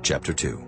Chapter 2.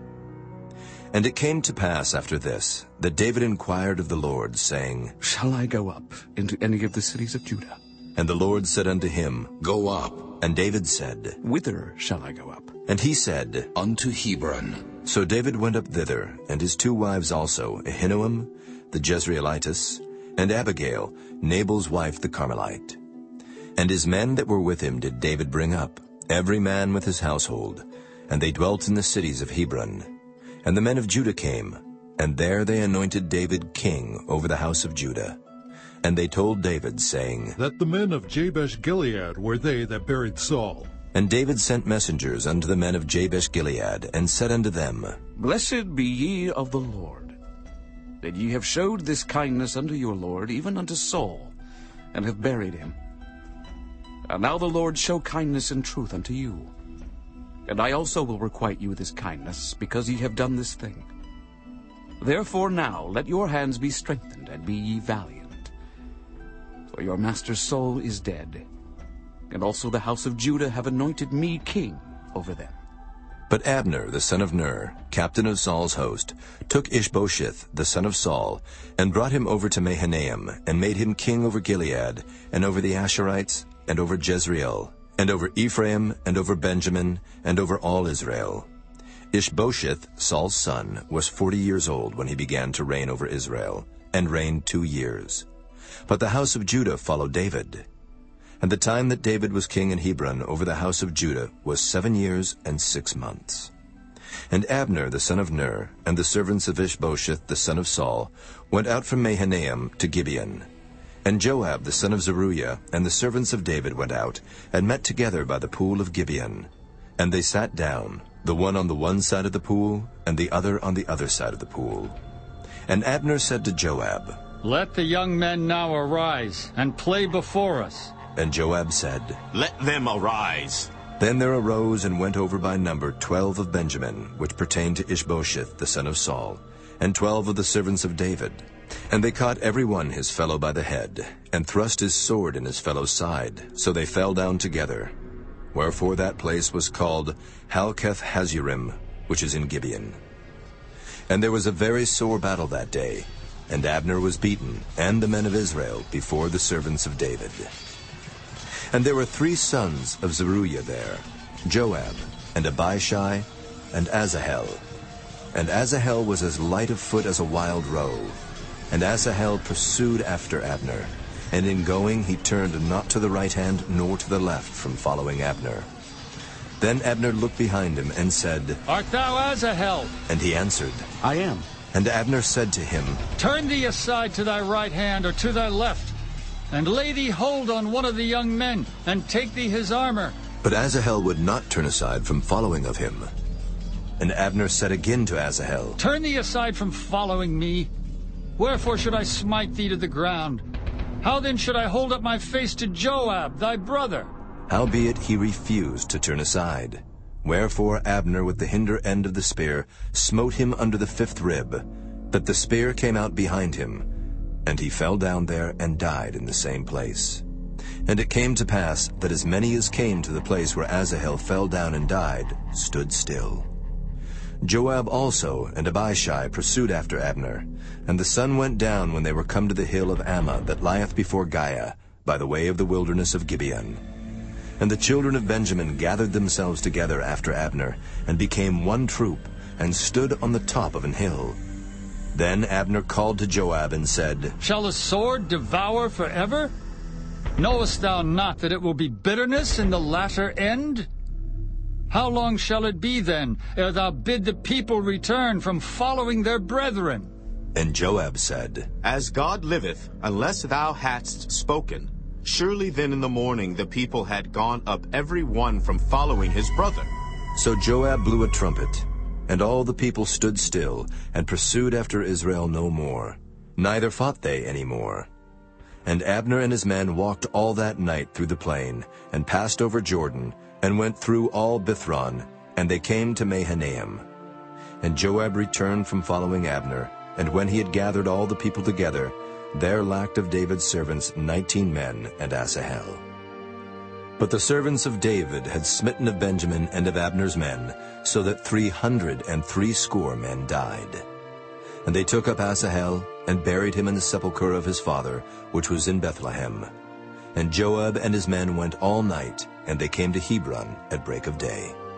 And it came to pass after this, that David inquired of the Lord, saying, Shall I go up into any of the cities of Judah? And the Lord said unto him, Go up. And David said, Whither shall I go up? And he said, Unto Hebron. So David went up thither, and his 2 wives also, Ahinoam the Jezreelitess, and Abigail, Nabal's wife the Carmelite. And his men that were with him did David bring up, every man with his household, and they dwelt in the cities of Hebron. And the men of Judah came, and there they anointed David king over the house of Judah. And they told David, saying, That the men of Jabesh-Gilead were they that buried Saul. And David sent messengers unto the men of Jabesh-Gilead, and said unto them, Blessed be ye of the Lord, that ye have showed this kindness unto your Lord, even unto Saul, and have buried him. And now the Lord show kindness and truth unto you. And I also will requite you this kindness, because ye have done this thing. Therefore now let your hands be strengthened, and be ye valiant. For your master Saul is dead, and also the house of Judah have anointed me king over them. But Abner the son of Ner, captain of Saul's host, took Ishbosheth the son of Saul, and brought him over to Mahanaim, and made him king over Gilead, and over the Asherites, and over Jezreel, and over Ephraim, and over Benjamin, and over all Israel. Ishbosheth, Saul's son, was 40 years old when he began to reign over Israel, and reigned 2 years. But the house of Judah followed David. And the time that David was king in Hebron over the house of Judah was 7 years and 6 months. And Abner the son of Ner, and the servants of Ishbosheth the son of Saul, went out from Mahanaim to Gibeon. And Joab the son of Zeruiah and the servants of David went out, and met together by the pool of Gibeon. And they sat down, the one on the one side of the pool, and the other on the other side of the pool. And Abner said to Joab, Let the young men now arise, and play before us. And Joab said, Let them arise. Then there arose and went over by number 12 of Benjamin, which pertained to Ishbosheth the son of Saul, and 12 of the servants of David. And they caught every one his fellow by the head, and thrust his sword in his fellow's side, so they fell down together. Wherefore that place was called Halketh-Hazurim, which is in Gibeon. And there was a very sore battle that day, and Abner was beaten, and the men of Israel, before the servants of David. And there were 3 sons of Zeruiah there, Joab, and Abishai, and Asahel. And Asahel was as light of foot as a wild roe. And Asahel pursued after Abner, and in going he turned not to the right hand nor to the left from following Abner. Then Abner looked behind him and said, Art thou Asahel? And he answered, I am. And Abner said to him, Turn thee aside to thy right hand or to thy left, and lay thee hold on one of the young men, and take thee his armor. But Asahel would not turn aside from following of him. And Abner said again to Asahel, Turn thee aside from following me. Wherefore should I smite thee to the ground? How then should I hold up my face to Joab, thy brother? Howbeit he refused to turn aside. Wherefore Abner with the hinder end of the spear smote him under the 5th rib, that the spear came out behind him, and he fell down there and died in the same place. And it came to pass that as many as came to the place where Asahel fell down and died stood still. Joab also and Abishai pursued after Abner, and the sun went down when they were come to the hill of Ammah that lieth before Giah, by the way of the wilderness of Gibeon. And the children of Benjamin gathered themselves together after Abner, and became one troop, and stood on the top of an hill. Then Abner called to Joab and said, Shall the sword devour forever? Knowest thou not that it will be bitterness in the latter end? How long shall it be then, ere thou bid the people return from following their brethren? And Joab said, As God liveth, unless thou hadst spoken, surely then in the morning the people had gone up every one from following his brother. So Joab blew a trumpet, and all the people stood still, and pursued after Israel no more, neither fought they any more. And Abner and his men walked all that night through the plain, and passed over Jordan, and went through all Bithron, and they came to Mahanaim. And Joab returned from following Abner, and when he had gathered all the people together, there lacked of David's servants 19 men and Asahel. But the servants of David had smitten of Benjamin and of Abner's men, so that 360 men died. And they took up Asahel, and buried him in the sepulchre of his father, which was in Bethlehem. And Joab and his men went all night, and they came to Hebron at break of day.